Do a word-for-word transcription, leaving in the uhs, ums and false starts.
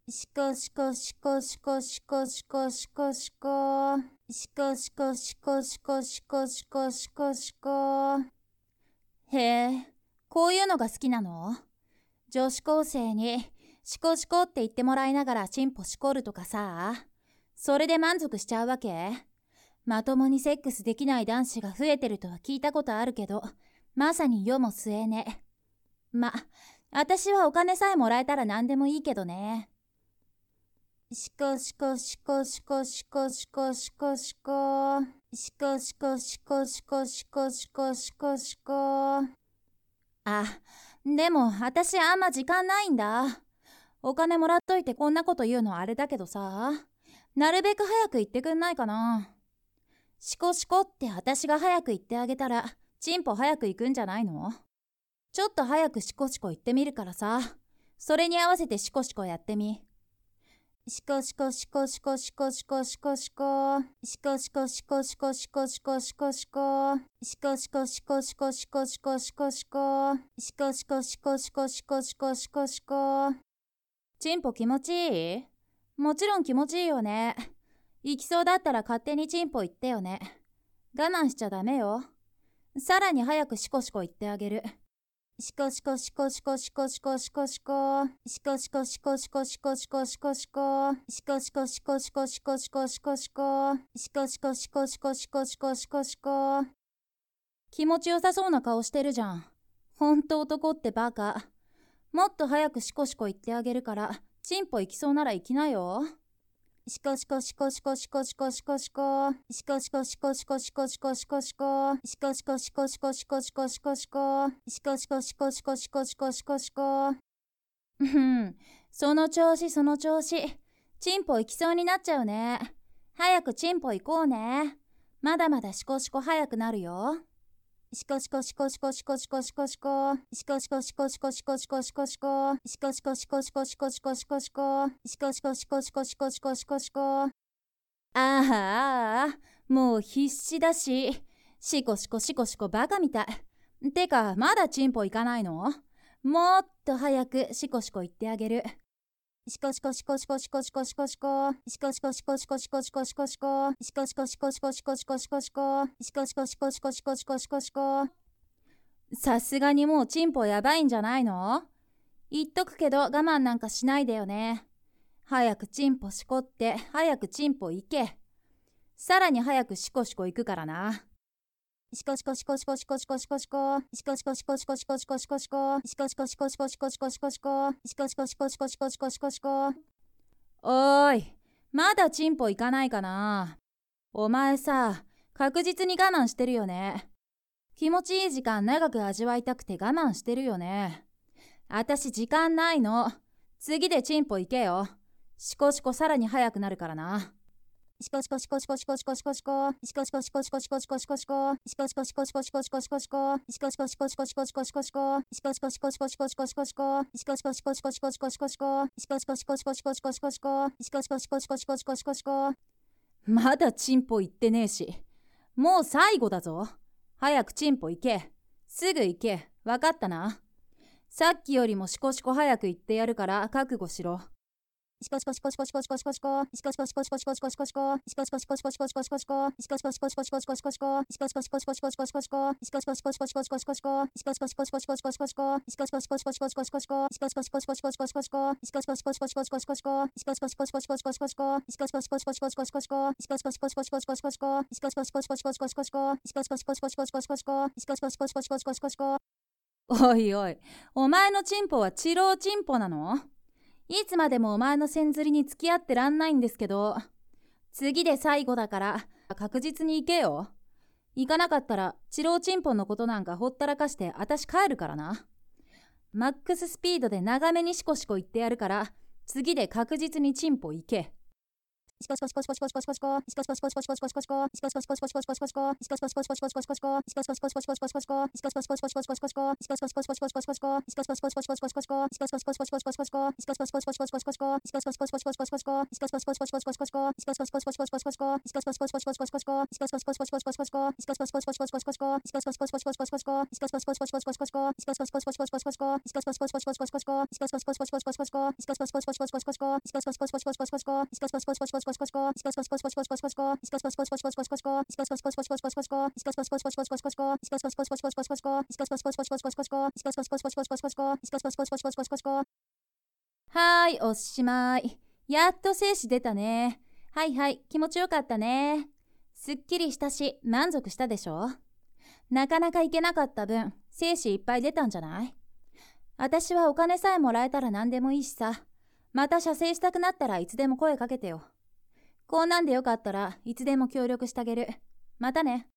しこしこしこしこしこしこしこしこ。しこしこしこしこしこしこしこしこ。へえ、こういうのが好きなの？女子高生にシコシコって言ってもらいながらチンポしこるとかさ。それで満足しちゃうわけ？まともにセックスできない男子が増えてるとは聞いたことあるけど、まさに世も末ね。ま、私はお金さえもらえたら何でもいいけどね。しこしこしこしこしこしこしこしこ。しこしこしこしこしこしこしこしこ。あ、でも私あんま時間ないんだ。お金もらっといてこんなこと言うのあれだけどさ、なるべく早く言ってくんないかな。シコシコって私が早く言ってあげたら、チンポ早く行くんじゃないの？ちょっと早くシコシコ言ってみるからさ、それに合わせてシコシコやってみ。シコシコシコシコシコシコシコシコ。シコシコシコシコシコシコシコシコ。シコシコシコシコシコシコシコシコ。シコシコシコシコシコシコシコシコ。チンポ気持ちいい？もちろん気持ちいいよね。行きそうだったら勝手にチンポ言ってよね。我慢しちゃダメよ。さらに早くシコシコ言ってあげる。シコシコシコシコシコシコシコシコ。シコシコシコシコシコシコシコシコ。シコシコシコシコシコシコシコシコ。シコシコシコシコシコシコシコシコ。気持ちよさそうな顔してるじゃん。ほんと男ってバカ。もっと早くシコシコ言ってあげるから、チンポ行きそうなら行きなよ。シコシコシコシコシコシコシコシコ。シコシコシコシコシコシコシコシコ。シコシコシコシコシコシコシコシコ。シコシコシコシコシコシコシコシコ。うん、その調子その調子。チンポ行きそうになっちゃうね。早くチンポ行こうね。まだまだシコシコ早くなるよ。シコシコシコシコシコシコシコシコ。シコシコシコシコシコシコシコシコ。シコシコシコシコシコシコシコシコ。シコシコシコシコシコシコシコシコ。ああああ、もう必死だし。シコシコシコシコバカみたい。てか、まだチンポ行かないの？もっと早くシコシコ言ってあげる。シコシコシコシコシコシコシコシコ。シコシコシコシコシコシコシコシコ。シコシコシコシコシコシコシコシコ。シコシコシコシコシコシコシコシコ。さすがにもうチンポやばいんじゃないの？言っとくけど我慢なんかしないでよね。早くチンポしこって早くチンポ行け。さらに早くシコシコ行くからな。シコシコシコシコシコシコシコシコ。シコシコシコシコシコシコシコシコ。シコシコシコシコシコシコシコシコ。シコシコシコシコシコシコシコシコ。おーい、まだチンポ行かないかな。お前さ、確実に我慢してるよね。気持ちいい時間長く味わいたくて我慢してるよね。あたし時間ないの。次でチンポ行けよ。シコシコさらに早くなるからな。シコシコシコシコシコシコシコシコ。シコシコシコシコシコシコシコシコ。シコシコシコシコシコシコシコシコ。シコシコシコシコシコシコシコシコ。シコシコシコシコシコシコシコシコ。シコシコシコシコシコシコシコシコ。シコシコシコシコシコシコシコシコ。シコシコシコシコシコシコシコシコ。まだチンポ行ってねえし。もう最後だぞ。早くチンポ行け。すぐ行け。わかったな。さっきよりもシコシコ早く行ってやるから覚悟しろ。シコシコシコシコシコシコシコシコ。シコシコシコシコシコシコシコシコ。シコシコシコシコシコシコシコシコ。シコシコシコシコシコシコシコシコ。シコシコシコシコシコシコシコシコ。シコシコシコシコシコシコシコシコ。シコシコシコシコシコシコシコシコ。シコシコシコシコシコシコシコシコ。シコシコシコシコシコシコシコシコ。シコシコシコシコシコシコシコシコ。シコシコシコシコシコシコシコシコ。シコシコシコシコシコシコシコシコ。シコシコシコシコシコシコシコシコ。シコシコシコシコシコシコシコシコ。シコシコシコシコシコシコシコシコ。シコシコシコシコシコシコシコシコ。おいおい、お前のチンポはチローチンポなの？いつまでもお前の線釣りに付き合ってらんないんですけど、次で最後だから確実に行けよ。行かなかったらチローチンポのことなんかほったらかしてあたし帰るからな。マックススピードで長めにシコシコ言ってやるから、次で確実にチンポ行け。 はーい、おしまい。やっと精子出たね。はいはい、気持ちよかったね。すっきりしたし、満足したでしょ。なかなかいけなかった分、精子いっぱい出たんじゃない？私はお金さえもらえたら何でもいいしさ。また射精したくなったらいつでも声かけてよ。こんなんでよかったらいつでも協力してあげる。またね。